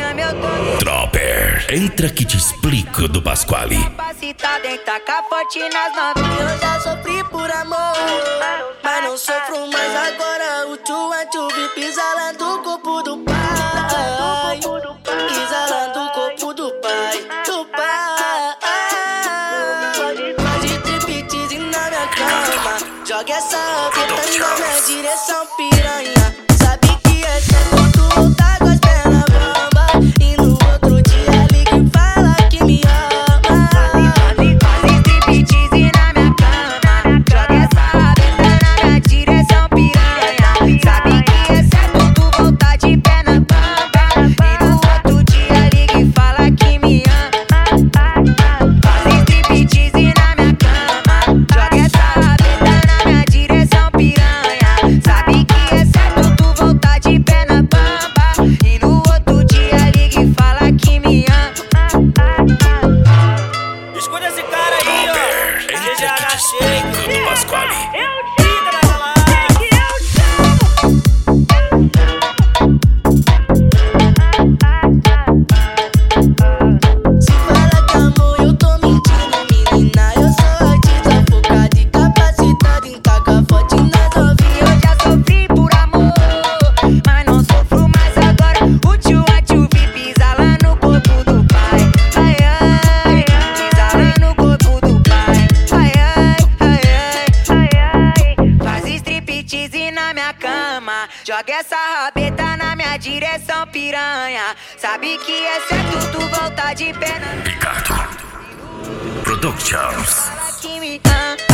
cama eu tô. Dropper, entra que te explico do Pasquale. Capacitada em tacar forte nas novinhas. Eu já sofri por amor, mas não sofro mais agora. O tchu pisa lá do corpo do pai, pisa lá do corpo do pai, do pai. Faz striptease na minha cama, joga essa fita na minha direção, piranha. Sabe que é certo tu voltar com as pernas bamba, e no outro dia liga e fala que me ama. Faz striptease na minha cama, joga essa fita na minha direção, piranha. Sabe que é certo tu voltar de pé na bamba, e no outro dia liga e fala que me ama. Faz striptease na minha cama, joga essa fita na minha direção, piranha. Sabe que é certo tu voltar de pé na bamba, e no outro dia liga e fala que me ama. Escuta esse cara aí, ó. Dropper, entra que te explico do Pasquale. Fica na balada. Se fala que amor, eu tô mentindo, menina. Eu sou artista focada e capacitada em tacar forte nas novinhas. Eu já sofri por amor, mas não sofro mais agora. O tchu pisa lá no corpo do pai. Ai, ai, pisa lá no corpo do pai. Ai, ai, ai, ai. Faz striptease na minha cama, joga essa rabeta na minha direção, piranha. Sabe que é certo tu voltar de pé na Ricardo Productions. fala que me ama.